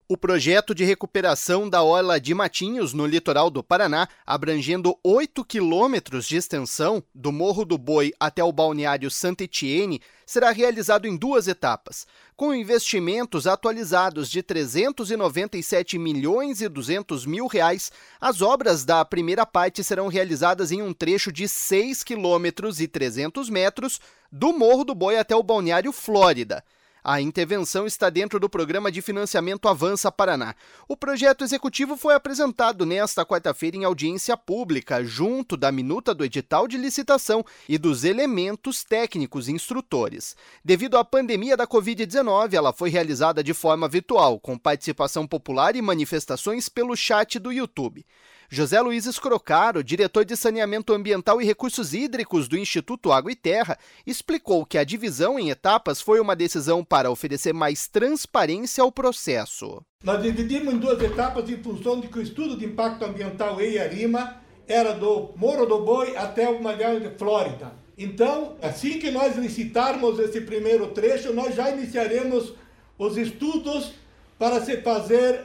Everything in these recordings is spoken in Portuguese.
O projeto de recuperação da orla de Matinhos, no litoral do Paraná, abrangendo 8 quilômetros de extensão, do Morro do Boi até o balneário Santa Etienne, será realizado em 2 etapas. Com investimentos atualizados de R$ 397 milhões e 200 mil reais, as obras da primeira parte serão realizadas em um trecho de 6 quilômetros e 300 metros, do Morro do Boi até o balneário Flórida. A intervenção está dentro do Programa de Financiamento Avança Paraná. O projeto executivo foi apresentado nesta quarta-feira em audiência pública, junto da minuta do edital de licitação e dos elementos técnicos instrutores. Devido à pandemia da Covid-19, ela foi realizada de forma virtual, com participação popular e manifestações pelo chat do YouTube. José Luiz Escrocaro, diretor de Saneamento Ambiental e Recursos Hídricos do Instituto Água e Terra, explicou que a divisão em etapas foi uma decisão para oferecer mais transparência ao processo. Nós dividimos em 2 etapas em função de que o estudo de impacto ambiental EIA-RIMA era do Morro do Boi até o balneário de Flórida. Então, assim que nós licitarmos esse primeiro trecho, nós já iniciaremos os estudos para se fazer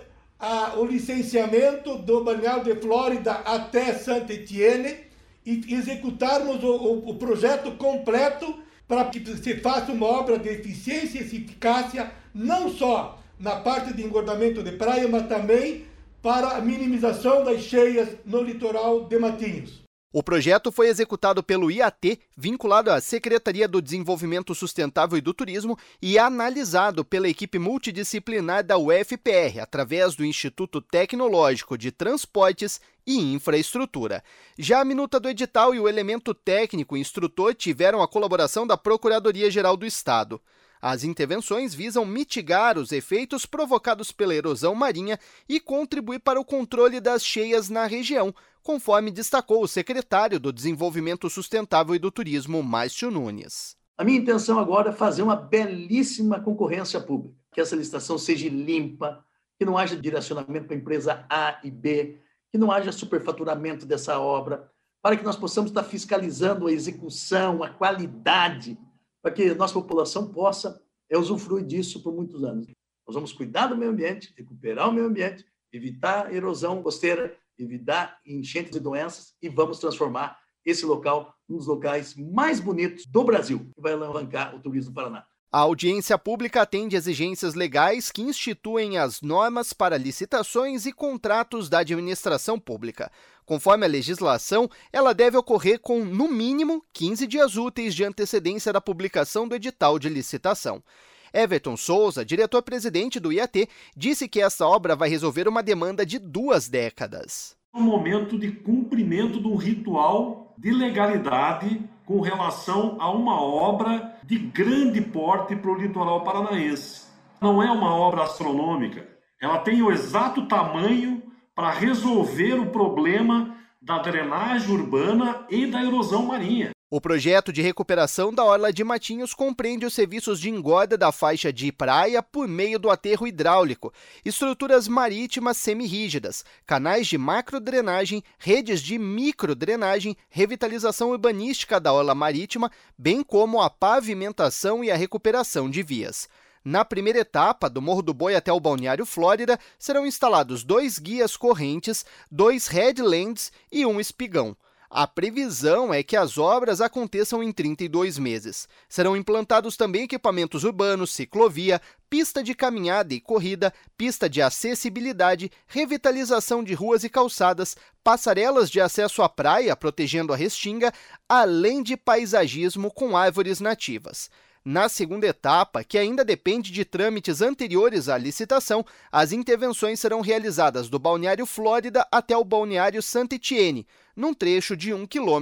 o licenciamento do balneário de Flórida até Santa Etienne e executarmos o projeto completo para que se faça uma obra de eficiência e eficácia, não só na parte de engordamento de praia, mas também para a minimização das cheias no litoral de Matinhos. O projeto foi executado pelo IAT, vinculado à Secretaria do Desenvolvimento Sustentável e do Turismo, e analisado pela equipe multidisciplinar da UFPR, através do Instituto Tecnológico de Transportes e Infraestrutura. Já a minuta do edital e o elemento técnico instrutor tiveram a colaboração da Procuradoria-Geral do Estado. As intervenções visam mitigar os efeitos provocados pela erosão marinha e contribuir para o controle das cheias na região, conforme destacou o secretário do Desenvolvimento Sustentável e do Turismo, Márcio Nunes. A minha intenção agora é fazer uma belíssima concorrência pública, que essa licitação seja limpa, que não haja direcionamento para a empresa A e B, que não haja superfaturamento dessa obra, para que nós possamos estar fiscalizando a execução, a qualidade, para que a nossa população possa usufruir disso por muitos anos. Nós vamos cuidar do meio ambiente, recuperar o meio ambiente, evitar erosão costeira, evitar enchentes e doenças e vamos transformar esse local um dos locais mais bonitos do Brasil, que vai alavancar o turismo do Paraná. A audiência pública atende exigências legais que instituem as normas para licitações e contratos da administração pública. Conforme a legislação, ela deve ocorrer com, no mínimo, 15 dias úteis de antecedência da publicação do edital de licitação. Everton Souza, diretor-presidente do IAT, disse que essa obra vai resolver uma demanda de 2 décadas. É um momento de cumprimento de um ritual de legalidade com relação a uma obra de grande porte para o litoral paranaense. Não é uma obra astronômica, ela tem o exato tamanho para resolver o problema da drenagem urbana e da erosão marinha. O projeto de recuperação da orla de Matinhos compreende os serviços de engorda da faixa de praia por meio do aterro hidráulico, estruturas marítimas semirrígidas, canais de macrodrenagem, redes de microdrenagem, revitalização urbanística da orla marítima, bem como a pavimentação e a recuperação de vias. Na primeira etapa, do Morro do Boi até o balneário Flórida, serão instalados 2 guias correntes, 2 headlands e 1 espigão. A previsão é que as obras aconteçam em 32 meses. Serão implantados também equipamentos urbanos, ciclovia, pista de caminhada e corrida, pista de acessibilidade, revitalização de ruas e calçadas, passarelas de acesso à praia protegendo a restinga, além de paisagismo com árvores nativas. Na segunda etapa, que ainda depende de trâmites anteriores à licitação, as intervenções serão realizadas do balneário Flórida até o balneário Santa Etienne, num trecho de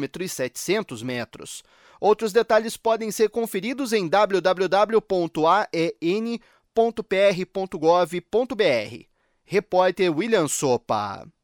1,7 km. Outros detalhes podem ser conferidos em www.aen.pr.gov.br. Repórter William Sopa.